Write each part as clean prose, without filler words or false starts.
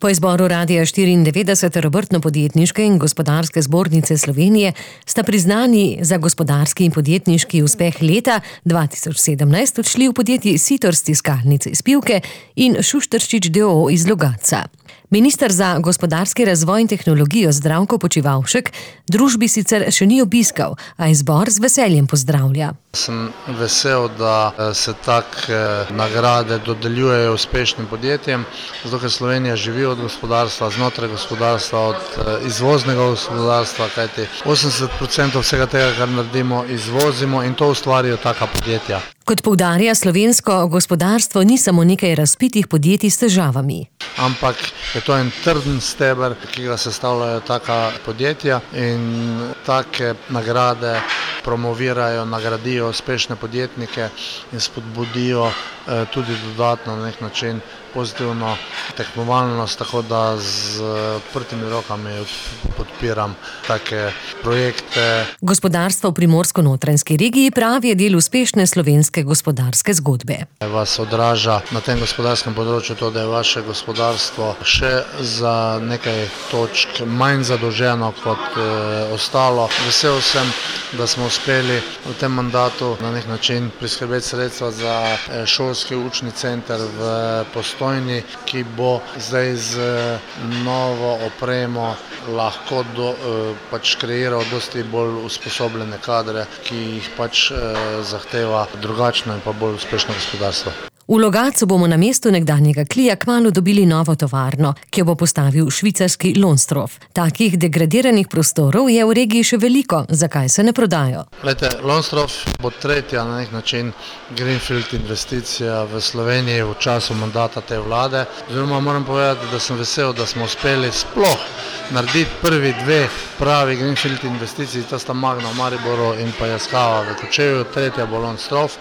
Po izboru Radia 94 Obrtno-podjetniške in gospodarske zbornice Slovenije sta priznani za gospodarski in podjetniški uspeh leta 2017 odšli v podjetji Sitor stiskalnice iz Pivke in Šušteršič d.o.o. iz Logatca. Minister za gospodarski razvoj in tehnologijo Zdravko Počivalšek družbi sicer še ni obiskal, a izbor z veseljem pozdravlja. Sem vesel, da se take nagrade dodeljujejo uspešnim podjetjem, zato ker Slovenija živi od gospodarstva, znotraj gospodarstva, od izvoznega gospodarstva, kajti 80% vsega tega, kar naredimo, izvozimo in to ustvarijo taka podjetja. Kot poudarja, slovensko gospodarstvo ni samo nekaj razpitih podjetij s težavami. Ampak je to en trden steber, ki ga sestavljajo taka podjetja in take nagrade promovirajo, nagradijo uspešne podjetnike in spodbudijo tudi dodatno na nek način pozitivno tekmovalnost, tako da z odprtimi rokami podpiram take projekte. Gospodarstvo v Primorsko-notranjski regiji pravi je del uspešne slovenske gospodarske zgodbe. Vas odraža na tem gospodarskem področju to, da je vaše gospodarstvo še za nekaj točk manj zadolženo kot ostalo. Vesel sem, da smo uspeli v tem mandatu na nek način priskrbeti sredstva za šolski učni center v Postojni, ki bo zdaj z novo opremo lahko kreiral dosti bolj usposobljene kadre, ki jih zahteva drugačno in pa bolj uspešno gospodarstvo. V Logatcu bomo na mestu nekdanjega Klija kmalu dobili novo tovarno, ki jo bo postavil švicarski Lonstroff. Takih degradiranih prostorov je v regiji še veliko, zakaj se ne prodajo? Lonstroff bo tretja na nek način greenfield investicija v Sloveniji v času mandata te vlade. Moram povedati, da sem vesel, da smo uspeli sploh narediti prvi dve pravi greenfield investiciji, to sta Magna v Mariboru in pa Yaskawa v Kočevju, tretja bo Lonstroff.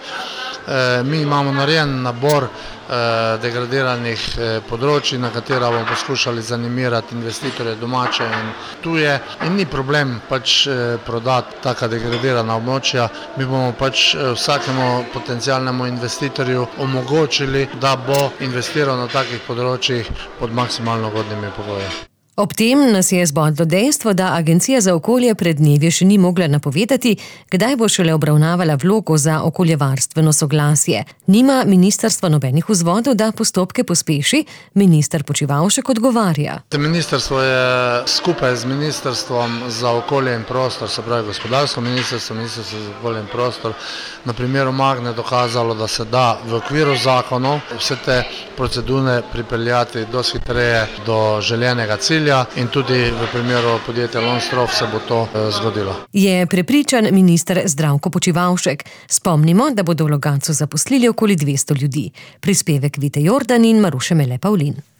Mi imamo narejen nabor degradiranih področji, na katera bomo poskušali zanimirati investitorje domače in tuje. In ni problem prodati taka degradirana območja. Mi bomo vsakemu potencialnemu investitorju omogočili, da bo investiral na takih področjih pod maksimalno ugodnimi pogoji. Ob tem nas je zbodlo dejstvo, da Agencija za okolje pred dnevi še ni mogla napovedati, kdaj bo šele obravnavala vlogo za okoljevarstveno soglasje. Nima ministrstvo nobenih vzvodov, da postopke pospeši, minister Počivalšek odgovarja. Ministrstvo je skupaj z Ministrstvom za okolje in prostor, se pravi gospodarsko ministrstvo, Ministrstvo za okolje in prostor, na primeru Magne dokazalo, da se da v okviru zakonov vse te procedure pripeljati dosti hitreje do željenega cilja in tudi v primeru podjetja Lonstroff se bo to zgodilo. Je prepričan minister Zdravko Počivalšek. Spomnimo, da bodo v Logatcu zaposlili okoli 200 ljudi. Prispevek Vite Jordan in Maruše Mele Pavlin.